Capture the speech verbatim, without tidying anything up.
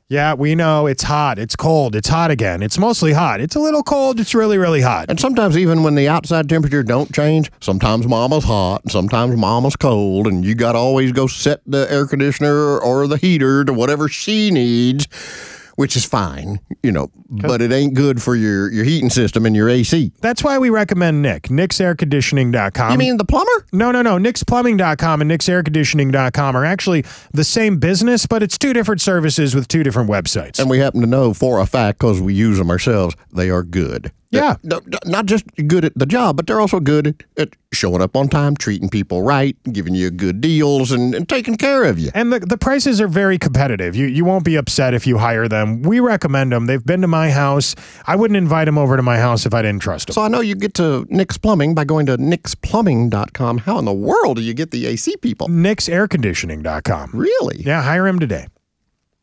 Yeah, we know it's hot. It's cold. It's hot again. It's mostly hot. It's a little cold. It's really, really hot. And sometimes even when the outside temperature don't change, sometimes mama's hot, and sometimes mama's cold, and you got to always go set the air conditioner or the heater to whatever she needs, which is fine, you know, but it ain't good for your, your heating system and your A C. That's why we recommend Nick, Nick's Air Conditioning dot com. You mean the plumber? No, no, no. Nick's Plumbing dot com and Nick's Air Conditioning dot com are actually the same business, but it's two different services with two different websites. And we happen to know for a fact, because we use them ourselves, they are good. Yeah. They're not just good at the job, but they're also good at showing up on time, treating people right, giving you good deals, and, and taking care of you. And the, the prices are very competitive. You you won't be upset if you hire them. We recommend them. They've been to my house. I wouldn't invite them over to my house if I didn't trust them. So I know you get to Nick's Plumbing by going to Nick's Plumbing dot com. How in the world do you get the A C people? Nick's Air Conditioning dot com. Really? Yeah, hire him today.